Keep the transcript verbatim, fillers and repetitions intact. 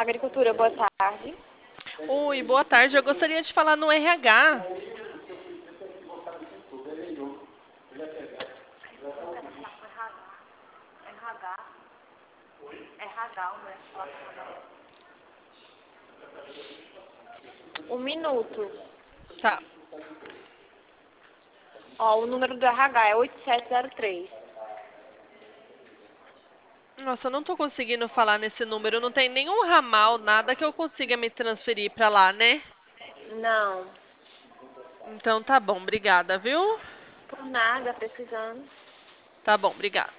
Agricultura, boa tarde. Oi, boa tarde. Eu gostaria de falar no R H. Um minuto. Tá. Ó, o número do R H é oito sete zero três. Nossa, eu não tô conseguindo falar nesse número. Não tem nenhum ramal, nada que eu consiga me transferir pra lá, né? Não, Então tá bom, obrigada, viu? por nada, precisando. Tá bom, obrigada.